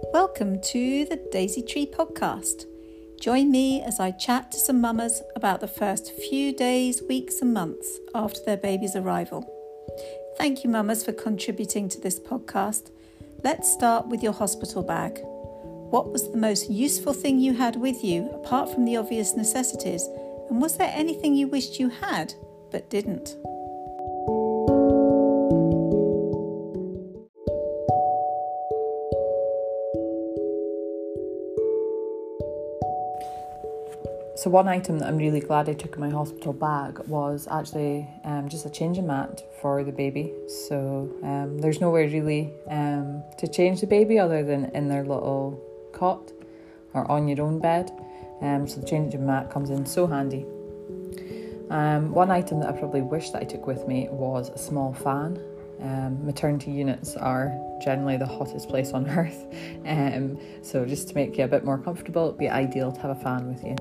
Welcome to the Daisy Tree Podcast. Join me as I chat to some mamas about the first few days, weeks and months after their baby's arrival. Thank you mamas for contributing to this podcast. Let's start with your hospital bag. What was the most useful thing you had with you apart from the obvious necessities? And was there anything you wished you had but didn't? So one item that I'm really glad I took in my hospital bag was actually just a changing mat for the baby. So there's nowhere really to change the baby other than in their little cot or on your own bed. So the changing mat comes in so handy. One item that I probably wish that I took with me was a small fan. Maternity units are generally the hottest place on earth. So just to make you a bit more comfortable, it'd be ideal to have a fan with you.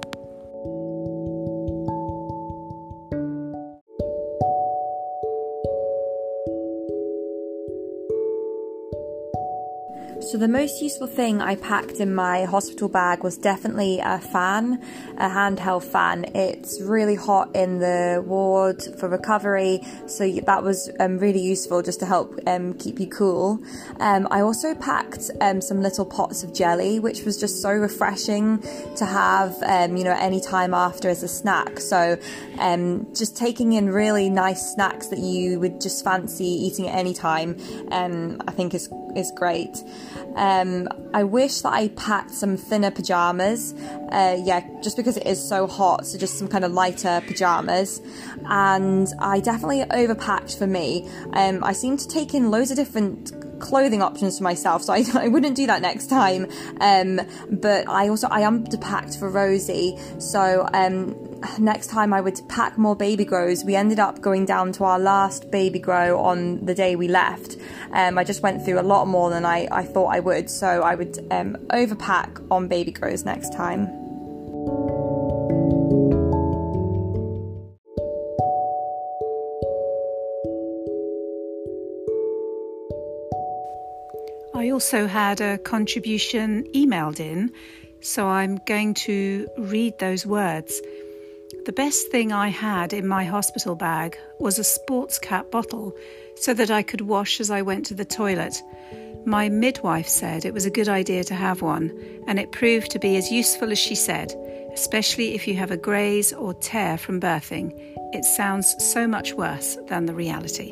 So the most useful thing I packed in my hospital bag was definitely a fan, a handheld fan. It's really hot in the ward for recovery, so that was really useful just to help keep you cool. I also packed some little pots of jelly, which was just so refreshing to have, any time after as a snack. So just taking in really nice snacks that you would just fancy eating at any time, I think is great. I wish that I packed some thinner pyjamas, just because it is so hot, so just some kind of lighter pyjamas. And I definitely overpacked for me. I seem to take in loads of different clothing options for myself, so I wouldn't do that next time. But I underpacked for Rosie, so next time I would pack more baby grows. We ended up going down to our last baby grow on the day we left. I just went through a lot more than I thought I would, so I would overpack on baby grows next time. I also had a contribution emailed in, so I'm going to read those words. The best thing I had in my hospital bag was a sports cap bottle so that I could wash as I went to the toilet. My midwife said it was a good idea to have one, and it proved to be as useful as she said, especially if you have a graze or tear from birthing. It sounds so much worse than the reality.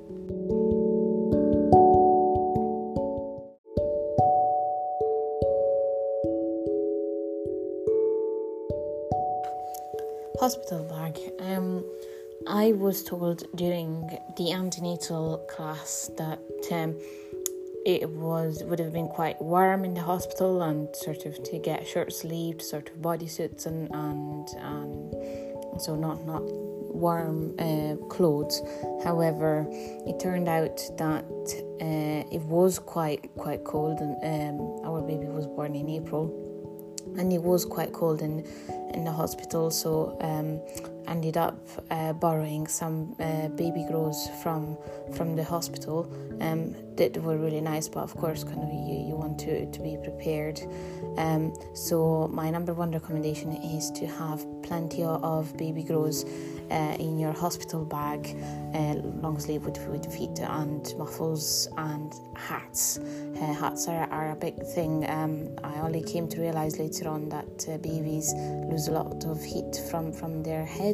Hospital bag. I was told during the antenatal class that it would have been quite warm in the hospital, and sort of to get short-sleeved sort of bodysuits and so not warm clothes. However, it turned out that it was quite cold, and our baby was born in April. And it was quite cold in the hospital, so ended up borrowing some baby grows from the hospital that were really nice, but of course kind of you want to be prepared. So my number one recommendation is to have plenty of baby grows in your hospital bag, long sleeve with feet and muffles and hats. Hats are a big thing. I only came to realise later on that babies lose a lot of heat from their head,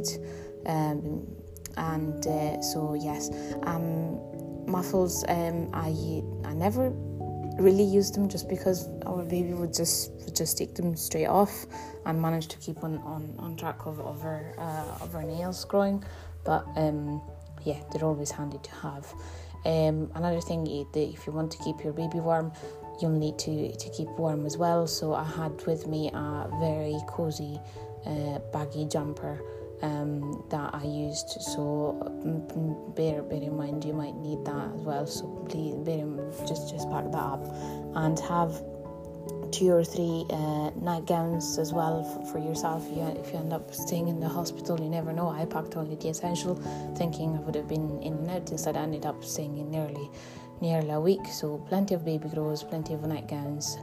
so yes. Muffles, I never really used them just because our baby would just take them straight off and manage to keep on track of her nails growing, but they're always handy to have. Another thing, if you want to keep your baby warm, you'll need to keep warm as well. So I had with me a very cozy baggy jumper that I used, so bear in mind you might need that as well, so please just pack that up, and have 2 or 3 nightgowns as well for yourself. If you end up staying in the hospital, you never know. I packed only the essential, thinking I would have been in and out. Instead I ended up staying in nearly a week, so plenty of baby grows, plenty of nightgowns,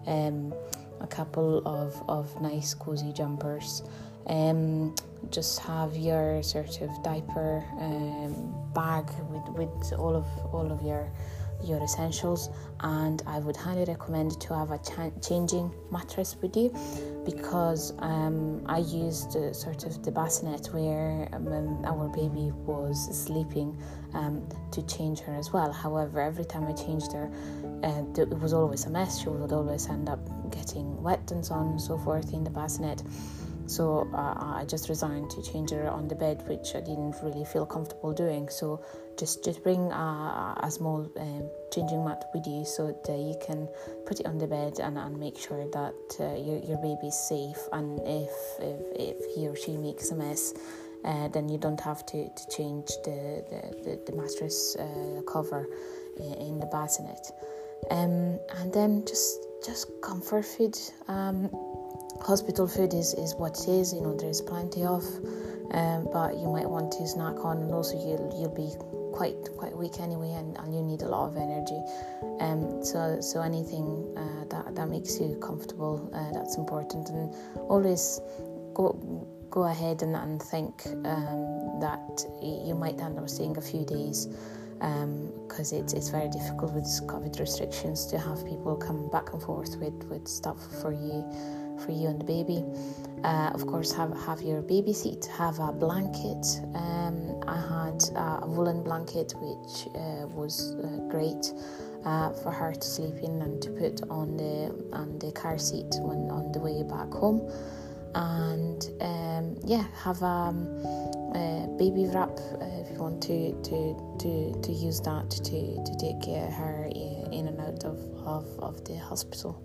a couple of nice cozy jumpers. Just have your sort of diaper bag with all of your essentials, and I would highly recommend to have a changing mattress with you, because I used sort of the bassinet where our baby was sleeping to change her as well. However, every time I changed her, it was always a mess. She would always end up getting wet and so on and so forth in the bassinet. So I just resigned to change her on the bed, which I didn't really feel comfortable doing. So just bring a small changing mat with you, so that you can put it on the bed and make sure that your baby is safe. And if he or she makes a mess, then you don't have to change the mattress cover in the bassinet. And then just comfort food. Hospital food is what it is, there's plenty of, but you might want to snack on, and also you'll be quite weak anyway, and you need a lot of energy. So anything that makes you comfortable, that's important. And always go ahead and think that you might end up staying a few days, because it's very difficult with COVID restrictions to have people come back and forth with stuff for you and the baby. Of course, have your baby seat, have a blanket. I had a woolen blanket, which was great for her to sleep in and to put on the car seat when on the way back home. And have a baby wrap if you want to use that to take her in and out of the hospital.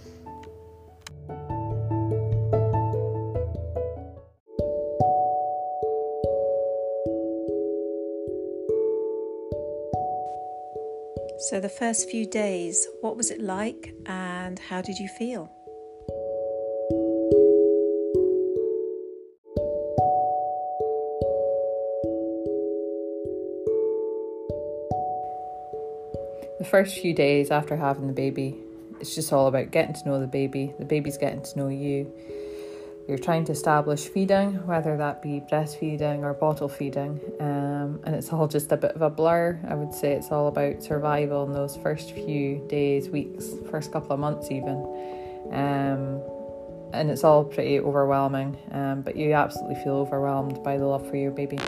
So the first few days, what was it like and how did you feel? The first few days after having the baby, it's just all about getting to know the baby. The baby's getting to know you. You're trying to establish feeding, whether that be breastfeeding or bottle feeding, and it's all just a bit of a blur. I would say it's all about survival in those first few days, weeks, first couple of months even, and it's all pretty overwhelming, but you absolutely feel overwhelmed by the love for your baby.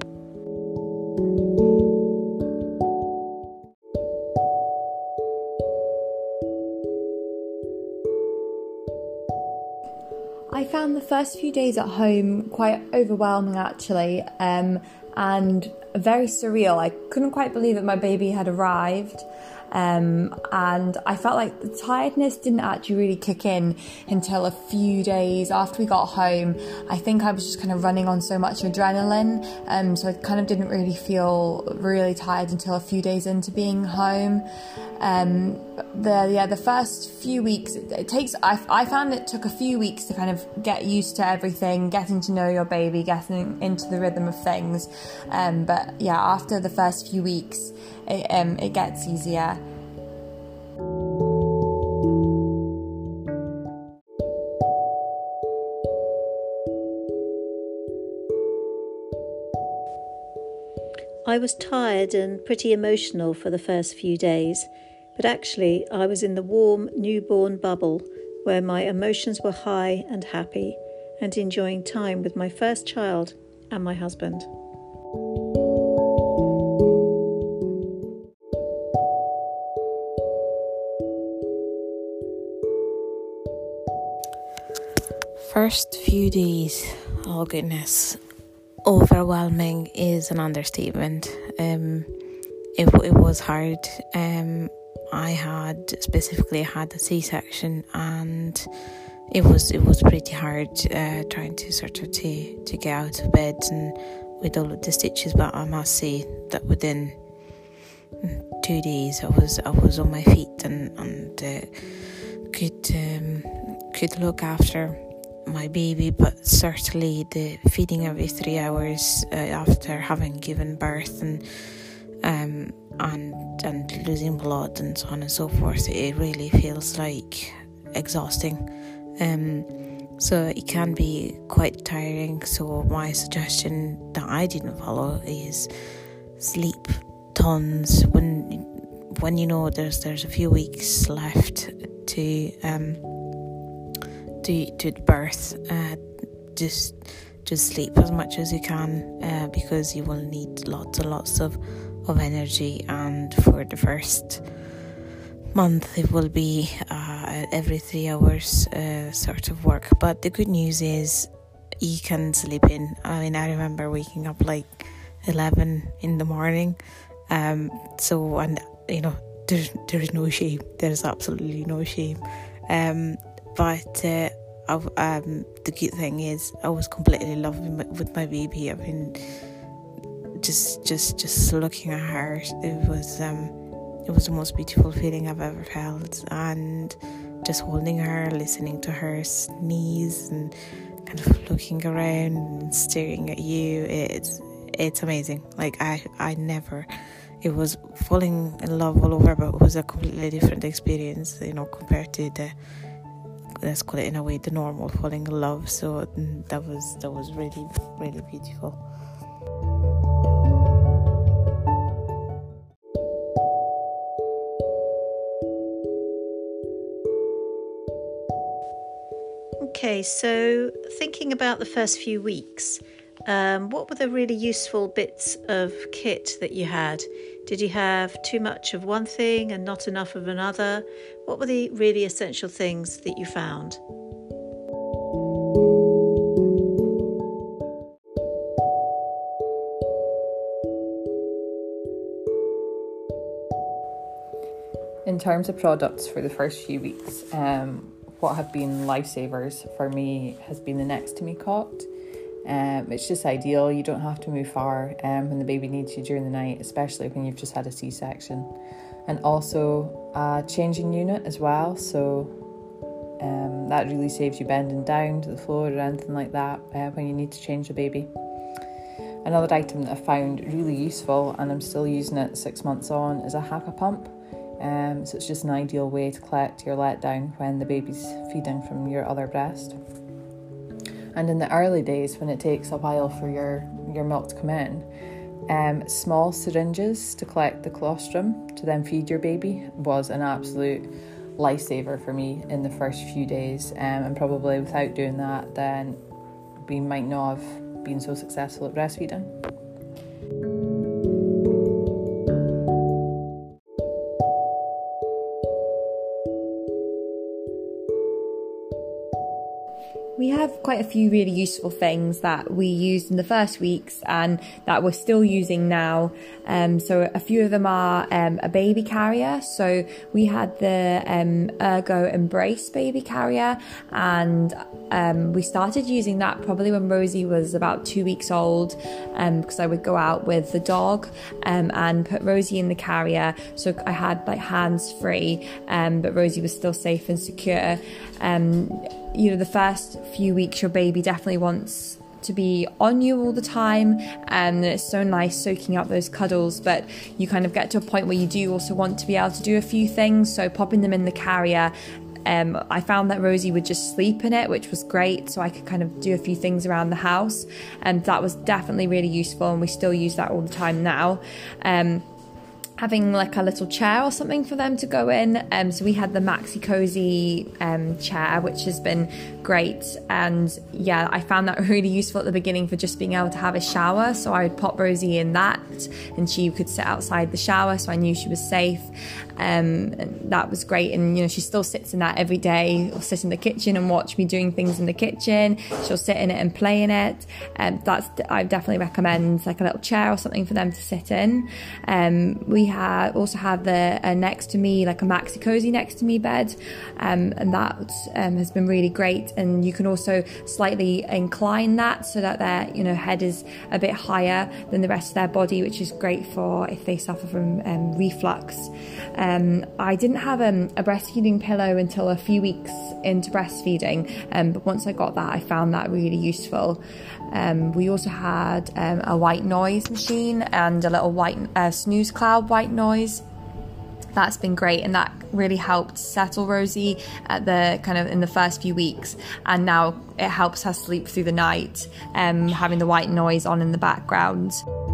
I found the first few days at home quite overwhelming actually, and very surreal. I couldn't quite believe that my baby had arrived, and I felt like the tiredness didn't actually really kick in until a few days after we got home. I think I was just kind of running on so much adrenaline, so I kind of didn't really feel really tired until a few days into being home. The first few weeks, I found it took a few weeks to kind of get used to everything, getting to know your baby, getting into the rhythm of things, but yeah, after the first few weeks it gets easier. I was tired and pretty emotional for the first few days, but actually I was in the warm newborn bubble where my emotions were high and happy and enjoying time with my first child and my husband. First few days, oh goodness, overwhelming is an understatement. It was hard. I had a C-section, and it was pretty hard trying to sort of to get out of bed and with all of the stitches. But I must say that within 2 days I was on my feet and could look after my baby, but certainly the feeding every 3 hours after having given birth and losing blood and so on and so forth, it really feels like exhausting. So it can be quite tiring. So my suggestion that I didn't follow is sleep tons when you know there's a few weeks left to birth. Just sleep as much as you can, because you will need lots and lots of energy, and for the first month it will be every 3 hours sort of work. But the good news is you can sleep in. I mean, I remember waking up like 11 in the morning, so, and you know, there's no shame, there's absolutely no shame, but the good thing is I was completely in love with my baby. I mean, just looking at her, it was the most beautiful feeling I've ever felt, and just holding her, listening to her sneeze, and kind of looking around and staring at you, it's amazing. Like I never, it was falling in love all over, but it was a completely different experience, you know, compared to the, let's call it in a way, the normal falling in love. So that was really, really beautiful. Okay, so thinking about the first few weeks, what were the really useful bits of kit that you had? Did you have too much of one thing and not enough of another? What were the really essential things that you found? In terms of products for the first few weeks, what have been lifesavers for me has been the Next to Me cot. It's just ideal. You don't have to move far when the baby needs you during the night, especially when you've just had a C-section. And also a changing unit as well, so that really saves you bending down to the floor or anything like that when you need to change the baby. Another item that I found really useful, and I'm still using it 6 months on, is a Haakaa pump. So it's just an ideal way to collect your letdown when the baby's feeding from your other breast. And in the early days, when it takes a while for your milk to come in, small syringes to collect the colostrum to then feed your baby was an absolute lifesaver for me in the first few days. And probably without doing that, then we might not have been so successful at breastfeeding. We have quite a few really useful things that we used in the first weeks and that we're still using now. So a few of them are a baby carrier. So we had the Ergo Embrace baby carrier, and we started using that probably when Rosie was about 2 weeks old, because I would go out with the dog and put Rosie in the carrier. So I had like hands free, but Rosie was still safe and secure. You know, the first few weeks your baby definitely wants to be on you all the time, and it's so nice soaking up those cuddles, but you kind of get to a point where you do also want to be able to do a few things. So popping them in the carrier, I found that Rosie would just sleep in it, which was great, so I could kind of do a few things around the house, and that was definitely really useful, and we still use that all the time now. Having like a little chair or something for them to go in. So we had the Maxi Cozy chair, which has been great. And yeah, I found that really useful at the beginning for just being able to have a shower. So I would pop Rosie in that and she could sit outside the shower, so I knew she was safe. And that was great. And you know, she still sits in that every day, or sit in the kitchen and watch me doing things in the kitchen. She'll sit in it and play in it. I definitely recommend like a little chair or something for them to sit in. We also have the Next to Me, like a Maxi Cozy Next to Me bed, and that has been really great. And you can also slightly incline that so that their head is a bit higher than the rest of their body, which is great for if they suffer from reflux. I didn't have a breastfeeding pillow until a few weeks into breastfeeding, but once I got that, I found that really useful. We also had a white noise machine and a little white snooze cloud white noise. that's been great, and that really helped settle Rosie at the kind of in the first few weeks, and now it helps her sleep through the night, having the white noise on in the background.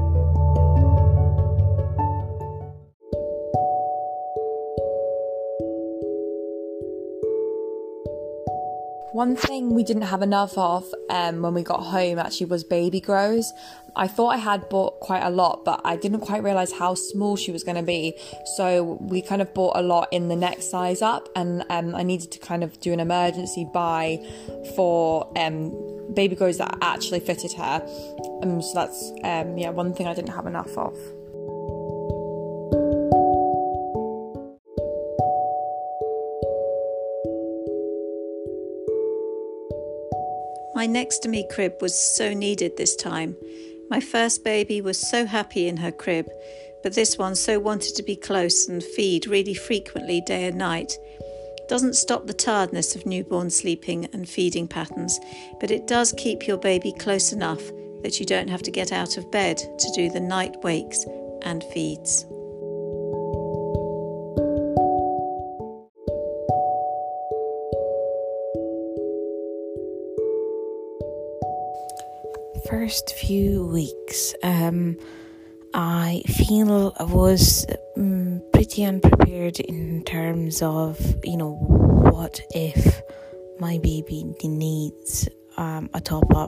One thing we didn't have enough of when we got home actually was baby grows. I thought I had bought quite a lot, but I didn't quite realise how small she was going to be. So we kind of bought a lot in the next size up, and I needed to kind of do an emergency buy for baby grows that actually fitted her. So that's one thing I didn't have enough of. My Next2Me crib was so needed this time. My first baby was so happy in her crib, but this one so wanted to be close and feed really frequently day and night. It doesn't stop the tiredness of newborn sleeping and feeding patterns, but it does keep your baby close enough that you don't have to get out of bed to do the night wakes and feeds. First few weeks, I feel I was pretty unprepared in terms of, what if my baby needs a top up,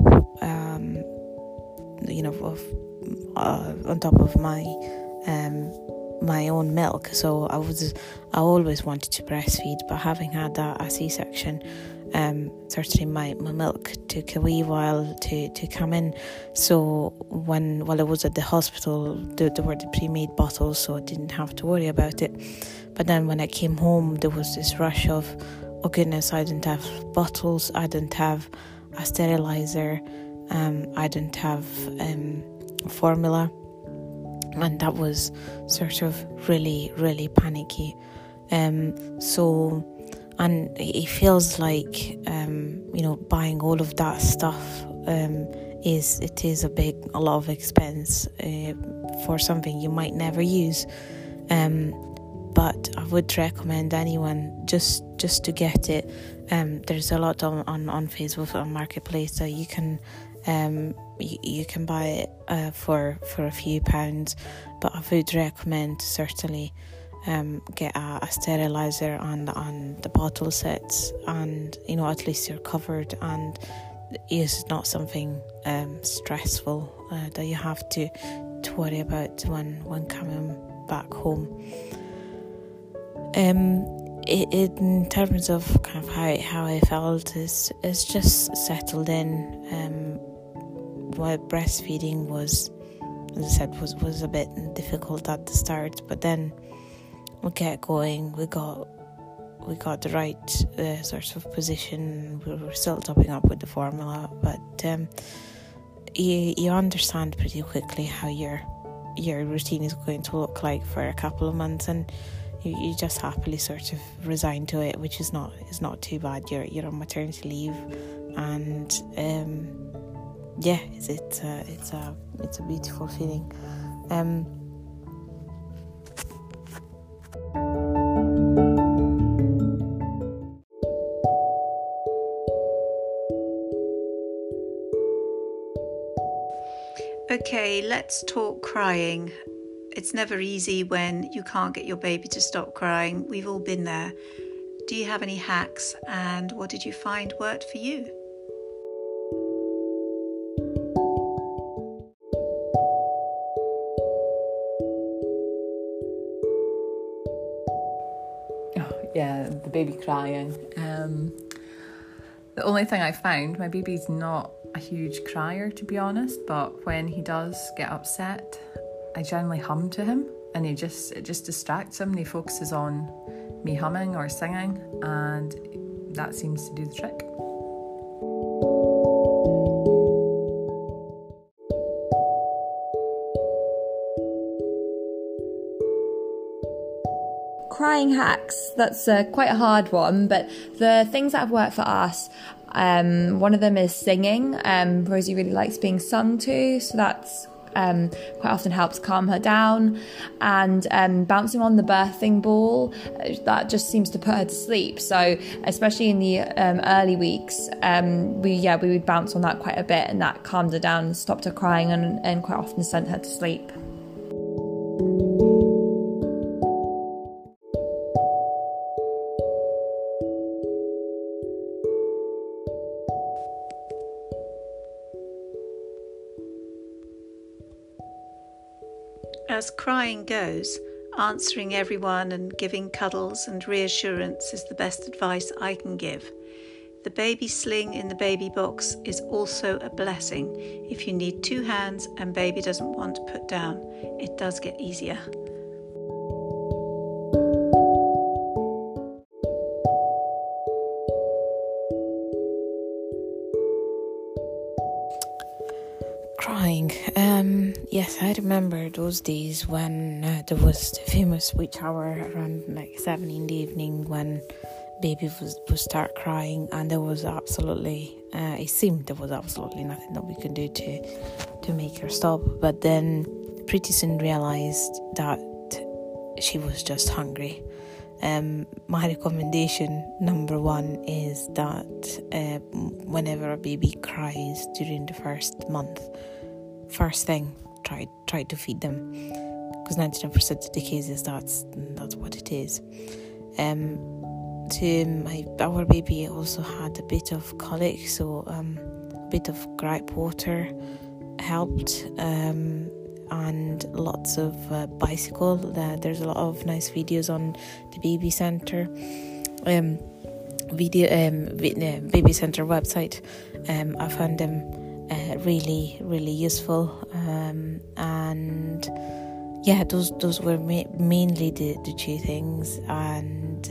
on top of my own milk. So I always wanted to breastfeed, but having had a C-section, certainly my milk took a wee while to come in. So while I was at the hospital, there were the pre-made bottles, so I didn't have to worry about it. But then when I came home, there was this rush of, oh goodness, I didn't have bottles, I didn't have a sterilizer, I didn't have formula, and that was sort of really, really panicky. And it feels like, buying all of that stuff is a lot of expense for something you might never use. But I would recommend anyone just to get it. There's a lot on Facebook, on Marketplace, that you can buy it for a few pounds. But I would recommend certainly get a sterilizer on the bottle sets, and at least you're covered, and it's not something stressful that you have to worry about when coming back home. In terms of kind of how I felt, is just settled in. While breastfeeding was, as I said, was a bit difficult at the start, but then we get going. We got the right sort of position. We were still topping up with the formula, but you understand pretty quickly how your routine is going to look like for a couple of months, and you just happily sort of resign to it, which is not too bad. You're on maternity leave, and it's a beautiful feeling. Okay, let's talk crying. It's never easy when you can't get your baby to stop crying. We've all been there. Do you have any hacks, and what did you find worked for you? Yeah, the baby crying. The only thing I found, my baby's not a huge crier, to be honest, but when he does get upset, I generally hum to him, and it just distracts him, and he focuses on me humming or singing, and that seems to do the trick. Crying hacks, that's quite a hard one, but the things that have worked for us, one of them is singing. Rosie really likes being sung to, so that's quite often helps calm her down, and bouncing on the birthing ball, that just seems to put her to sleep. So especially in the early weeks, we would bounce on that quite a bit, and that calmed her down, stopped her crying, and quite often sent her to sleep. As crying goes, answering everyone and giving cuddles and reassurance is the best advice I can give. The baby sling in the baby box is also a blessing. If you need 2 hands and baby doesn't want to put down, it does get easier. Crying. Yes, I remember those days when there was the famous witch hour around like 7 in the evening when baby would start crying, and there was absolutely, it seemed there was absolutely nothing that we could do to make her stop. But then pretty soon realised that she was just hungry. My recommendation number 1 is that whenever a baby cries during the first month, first thing, try to feed them, because 99% of the cases that's what it is. Our baby also had a bit of colic, so a bit of gripe water helped, and lots of bicycle. There's a lot of nice videos on the baby center baby center website. I found them really, really useful, and yeah, those were mainly the 2 things. And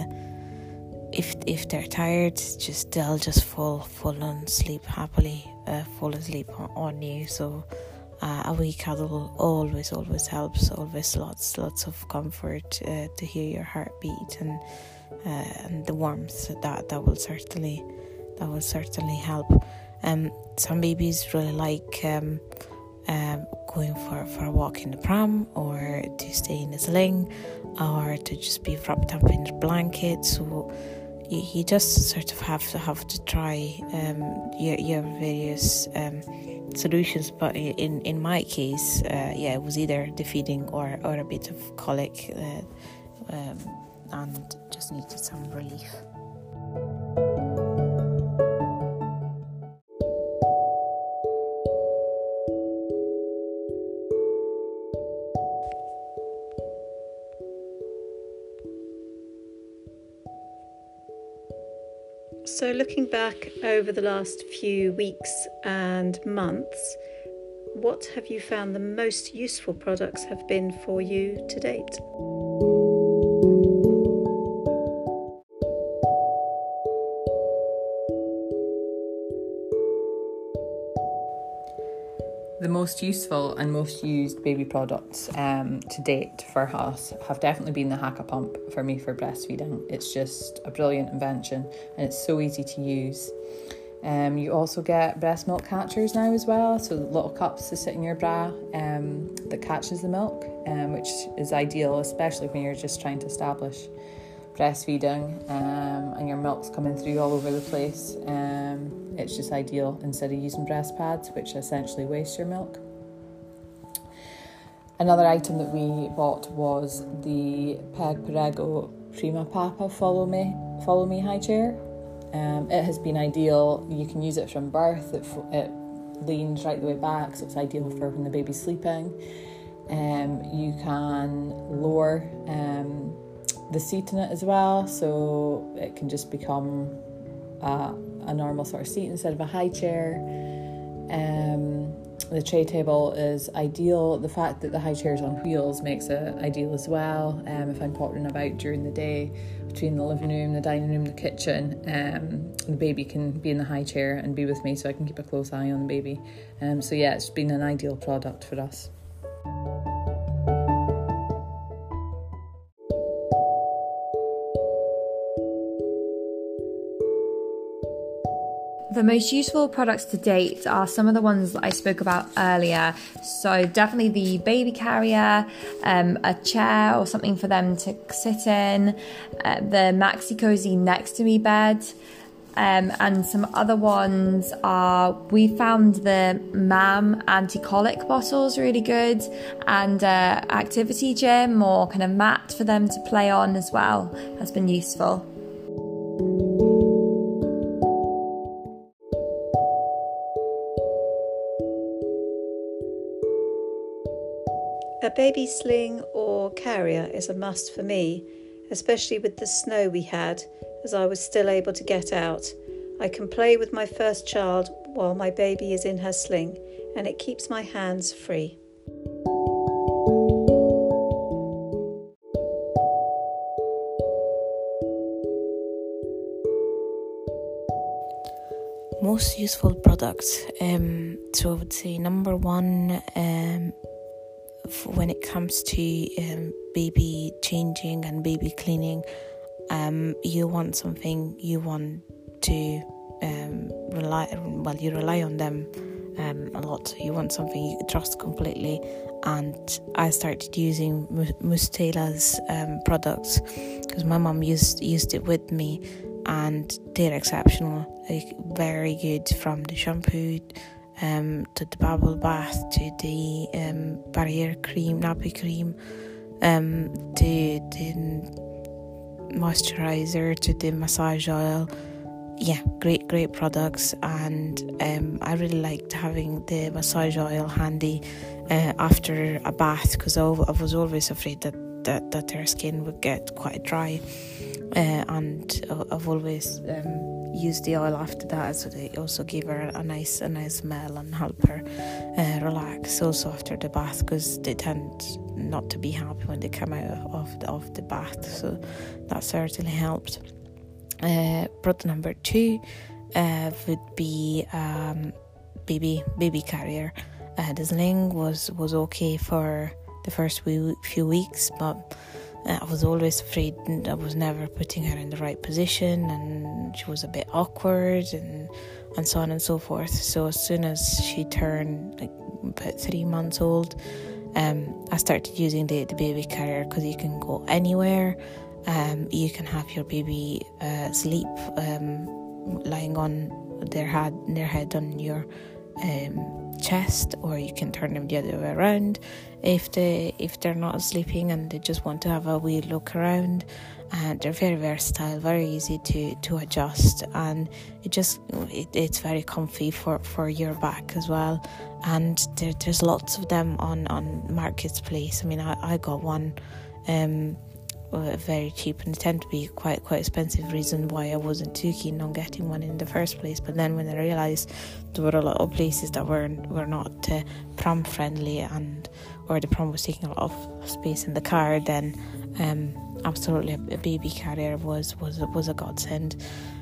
if they're tired, they'll just fall on sleep happily, fall asleep on you. So a wee cuddle always helps. Always lots of comfort to hear your heartbeat, and the warmth that will certainly help. Some babies really like going for a walk in the pram, or to stay in a sling, or to just be wrapped up in a blanket. So you just sort of have to try your various solutions. But in my case, it was either the feeding or a bit of colic, and just needed some relief. So looking back over the last few weeks and months, what have you found the most useful products have been for you to date? The most useful and most used baby products to date for us have definitely been the Haakaa pump for me for breastfeeding. It's just a brilliant invention, and it's so easy to use. You also get breast milk catchers now as well, so little cups to sit in your bra that catches the milk, which is ideal, especially when you're just trying to establish breastfeeding and your milk's coming through all over the place. It's just ideal instead of using breast pads, which essentially waste your milk. Another item that we bought was the Peg Perego Prima Papa Follow Me high chair. It has been ideal. You can use it from birth. It leans right the way back, so it's ideal for when the baby's sleeping. You can lower the seat in it as well, so it can just become a normal sort of seat instead of a high chair. The tray table is ideal. The fact that the high chair is on wheels makes it ideal as well. If I'm pottering about during the day between the living room, the dining room, the kitchen, the baby can be in the high chair and be with me, so I can keep a close eye on the baby. So yeah, it's been an ideal product for us. The most useful products to date are some of the ones that I spoke about earlier. So definitely the baby carrier, a chair or something for them to sit in, the Maxi Cozy Next to Me bed, and some other ones are, we found the MAM anti-colic bottles really good, and activity gym or kind of mat for them to play on as well has been useful. A baby sling or carrier is a must for me, especially with the snow we had, as I was still able to get out. I can play with my first child while my baby is in her sling, and it keeps my hands free. Most useful products. So I would say number one, when it comes to baby changing and baby cleaning, you want something you want to you rely on them a lot, so you want something you can trust completely. And I started using Mustela's products because my mum used it with me, and they're exceptional, like very good, from the shampoo to the bubble bath, to the barrier cream, nappy cream, to the moisturizer, to the massage oil. Yeah, great products. And I really liked having the massage oil handy after a bath, because I was always afraid that their skin would get quite dry, and I've always used the oil after that, so they also give her a nice smell and help her relax also after the bath, because they tend not to be happy when they come out of the bath, so that certainly helped. Product number 2 would be baby carrier. The sling was okay for the first few weeks, but I was always afraid I was never putting her in the right position, and she was a bit awkward, and so on and so forth. So as soon as she turned like about 3 months old, I started using the baby carrier, because you can go anywhere. You can have your baby sleep lying on their head on your chest, or you can turn them the other way around if they're not sleeping and they just want to have a wee look around. And they're very versatile, very easy to adjust, and it's very comfy for your back as well. And there's lots of them on Marketplace. I mean, I got one very cheap, and they tend to be quite expensive, reason why I wasn't too keen on getting one in the first place. But then when I realised there were a lot of places that were not pram friendly, or the pram was taking a lot of space in the car, then absolutely a baby carrier was a godsend.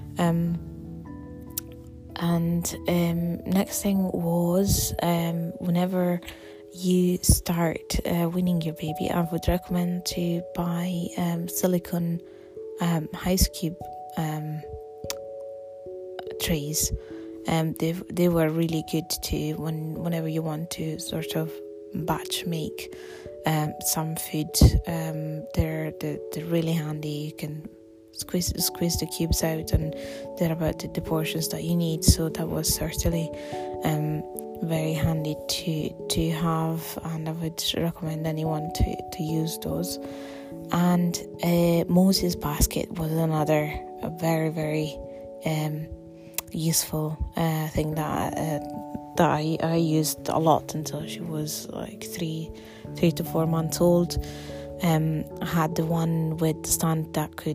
And next thing was, whenever you start weaning your baby, I would recommend to buy silicone ice cube trays. They were really good to whenever you want to sort of batch make some food. They're really handy. You can squeeze the cubes out, and they're about the portions that you need. So that was certainly very handy to have, and I would recommend anyone to use those. And Moses basket was another very, very useful thing that I used a lot until she was like 3 to 4 months old. I had the one with the stand that could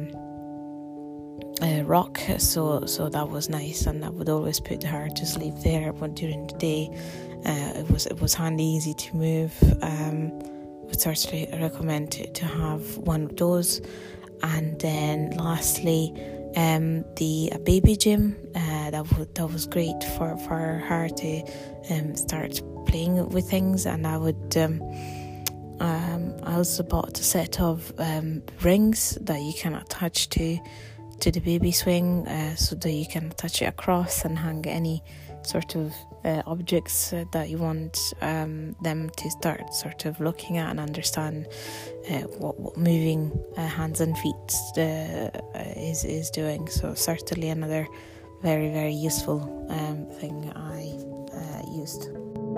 rock, so that was nice, and I would always put her to sleep there. But during the day, it was handy, easy to move. Would certainly recommend to have one of those. And then lastly, a baby gym that was great for her to start playing with things. And I would I also bought a set of rings that you can attach to to the baby swing so that you can attach it across and hang any sort of objects that you want them to start sort of looking at and understand what moving hands and feet is doing. So certainly another very, very useful thing I used.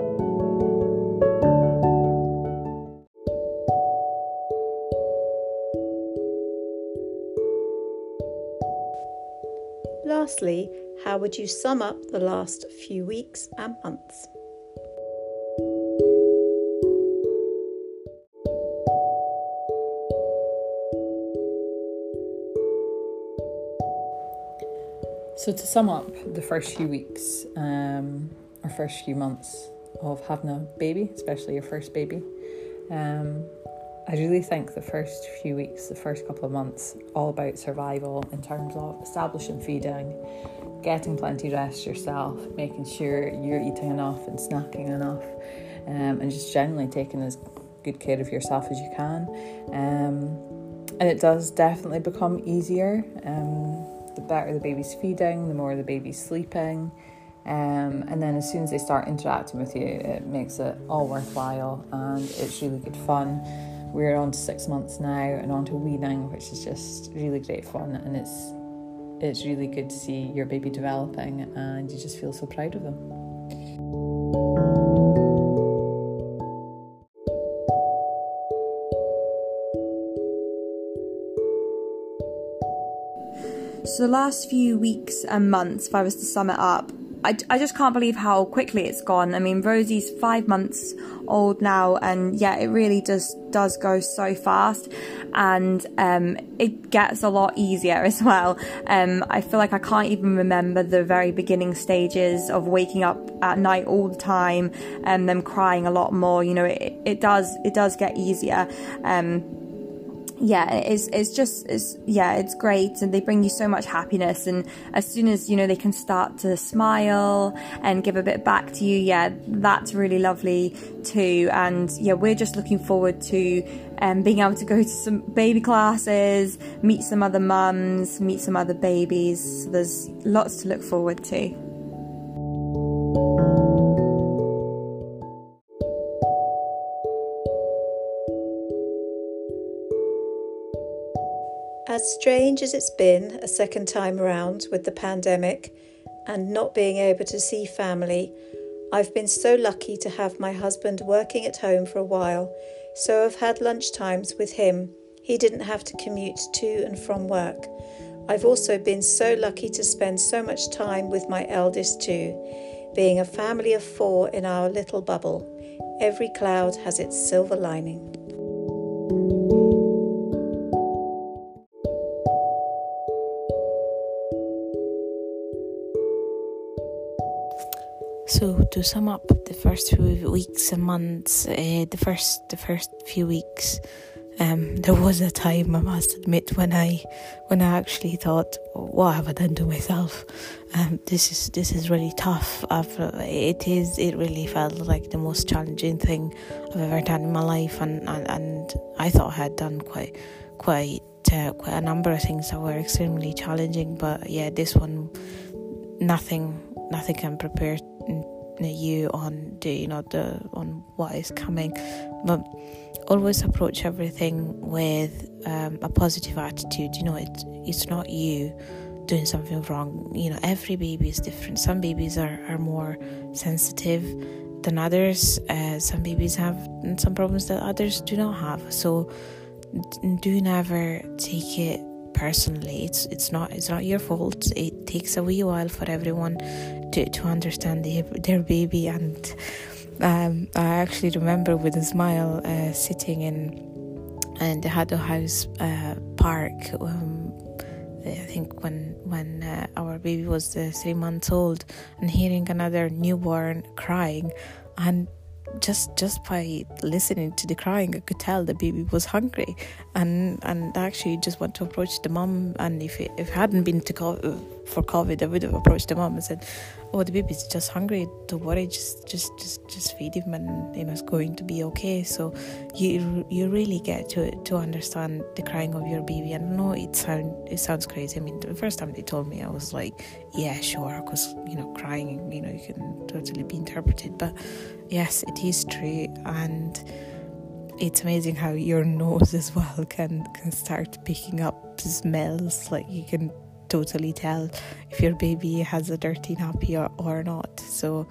Lastly, how would you sum up the last few weeks and months? So to sum up the first few weeks or first few months of having a baby, especially your first baby, I really think the first few weeks, the first couple of months, all about survival in terms of establishing feeding, getting plenty of rest yourself, making sure you're eating enough and snacking enough, and just generally taking as good care of yourself as you can. And it does definitely become easier. The better the baby's feeding, the more the baby's sleeping. And then as soon as they start interacting with you, it makes it all worthwhile and it's really good fun. We're on to 6 months now and on to weaning, which is just really great fun, and it's really good to see your baby developing and you just feel so proud of them. So the last few weeks and months, if I was to sum it up, I just can't believe how quickly it's gone. I mean, Rosie's 5 months old now, and yeah, it really just does go so fast, and it gets a lot easier as well. I feel like I can't even remember the very beginning stages of waking up at night all the time and them crying a lot more. You know, it does get easier. Yeah, it's great, and they bring you so much happiness, and as soon as, you know, they can start to smile and give a bit back to you, yeah, that's really lovely too. And yeah, we're just looking forward to being able to go to some baby classes, meet some other mums, meet some other babies. So there's lots to look forward to. As strange as it's been a second time around with the pandemic and not being able to see family, I've been so lucky to have my husband working at home for a while, so I've had lunch times with him. He didn't have to commute to and from work. I've also been so lucky to spend so much time with my eldest too, being a family of 4 in our little bubble. Every cloud has its silver lining. So to sum up the first few weeks and months, the first few weeks, there was a time, I must admit, when I actually thought, what have I done to myself? This is really tough. It really felt like the most challenging thing I've ever done in my life, and I thought I had done quite a number of things that were extremely challenging. But yeah, this one, nothing can prepare you on on what is coming. But always approach everything with a positive attitude. You know, it's not you doing something wrong. You know, every baby is different. Some babies are more sensitive than others. Some babies have some problems that others do not have. So do never take it personally. It's not your fault. It takes a wee while for everyone to understand their baby. And I actually remember with a smile sitting in the Haddo House park. I think when our baby was 3 months old, and hearing another newborn crying, and just by listening to the crying, I could tell the baby was hungry, and actually just want to approach the mum. And if it hadn't been for COVID, I would have approached the mom and said, "Oh, the baby's just hungry. Don't worry, just feed him, and it's going to be okay." So you really get to understand the crying of your baby. And I know it sounds crazy. I mean, the first time they told me, I was like, yeah, sure, because crying, you can totally be interpreted. But yes, it is true, and it's amazing how your nose as well can start picking up smells. Like, you can totally tell if your baby has a dirty nappy or not. So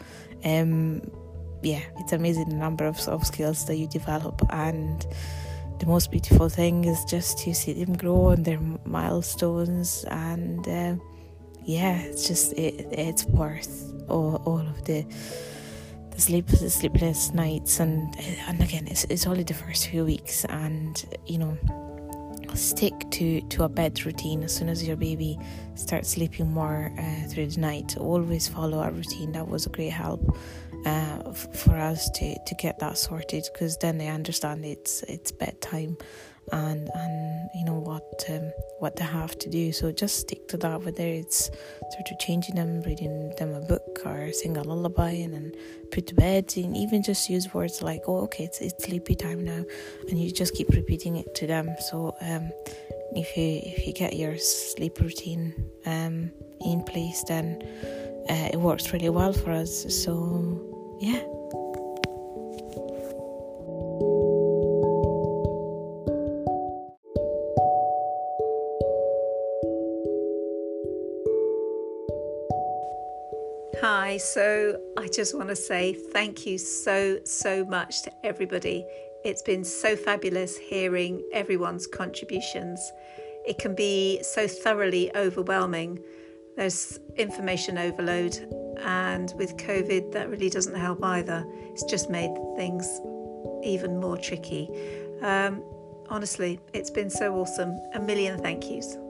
it's amazing the number of soft skills that you develop, and the most beautiful thing is just to see them grow and their milestones, and it's worth all of the sleepless nights, and again, it's only the first few weeks, and stick to a bed routine. As soon as your baby starts sleeping more through the night, always follow a routine. That was a great help for us to get that sorted, because then they understand it's bedtime, and what they have to do. So just stick to that, whether it's sort of changing them, reading them a book, or sing a lullaby and then put to bed, and even just use words like, "Oh, okay, it's sleepy time now," and you just keep repeating it to them. So if you get your sleep routine in place, then it works really well for us. So yeah. Hi, so I just want to say thank you so much to everybody. It's been so fabulous hearing everyone's contributions. It can be so thoroughly overwhelming. There's information overload, and with COVID that really doesn't help either. It's just made things even more tricky. Honestly, it's been so awesome. A million thank yous.